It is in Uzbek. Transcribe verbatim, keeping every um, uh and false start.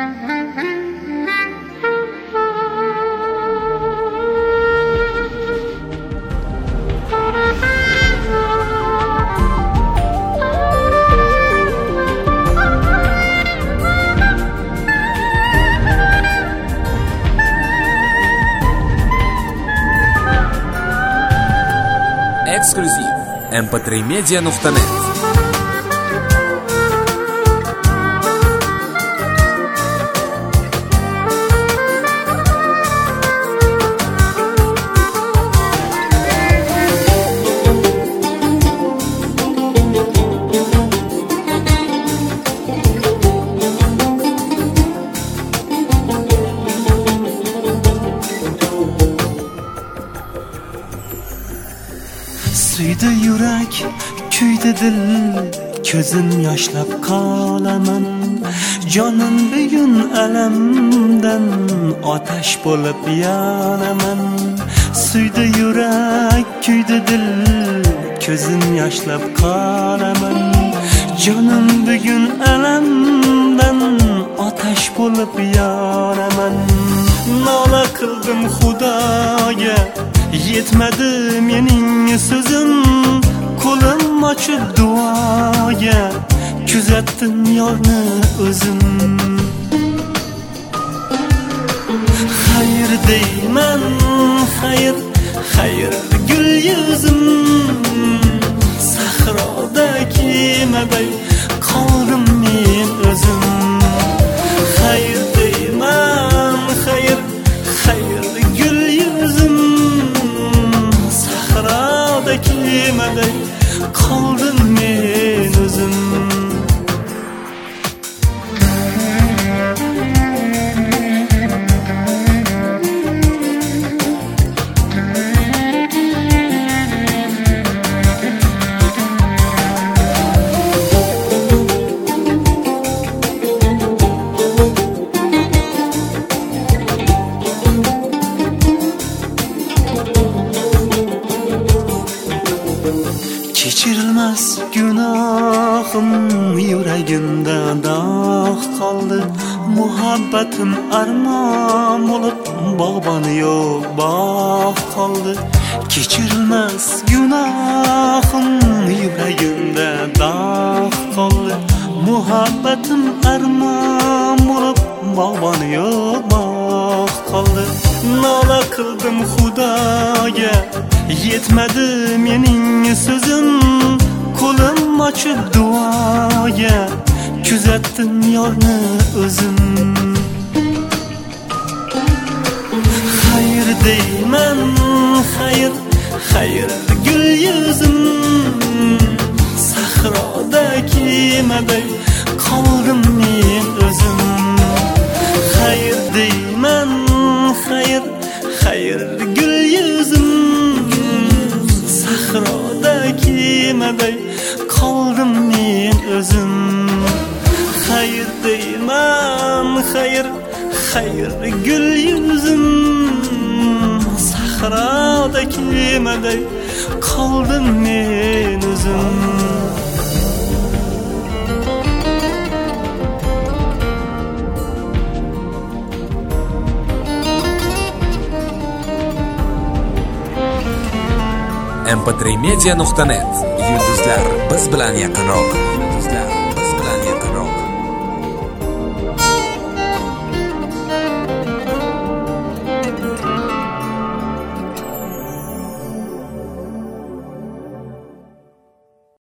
Эксклюзив эм пэ три медиа точка нет. Suydi yurak, kuydi dil, ko'zim yoshlab qolaman. Jonim bugun alamdan otash bo'lib yonaman. Suydi yurak, kuydi dil, ko'zim yoshlab qolaman. Jonim bugun alamdan otash bo'lib yonaman. Nola qildim Xudoga, yetmadi mening so'zim, qo'lim ochib duoga, kuzatdim yorni o'zim. Xayr deyman, xayr, xayr gul yuzim, sahroda kemaday qoldim men o'zim. Xayr deyman, xayr, xayr gul yuzim, kemaday qoldim men o'zim. Kechirilmas gunohim yuragimda dog' qoldi. Muhabbatim armon bo'lib bog'bon yo'q bog' qoldi. Kechirilmas gunohim yuragimda dog' qoldi. Muhabbatim armon bo'lib bog'bon yo'q bog' qoldi. Nola qildim Xudoga, yetmadi mening so'zim, qo'lim ochib duoga, kuzatdim yorni o'zim. Xayr deyman, xayr, xayr gul yuzim, sahroda kemaday qoldim men o'zim. Xayr deyman, xayr, xayr gul yuzim, sahroda kemaday qoldim men o'zim. Xayr deyman, xayr, xayr gul yuzim, sahroda kemaday qoldim men o'zim. эм пэ три медиа точка нет. Yulduzlar biz bilan yaqinroq.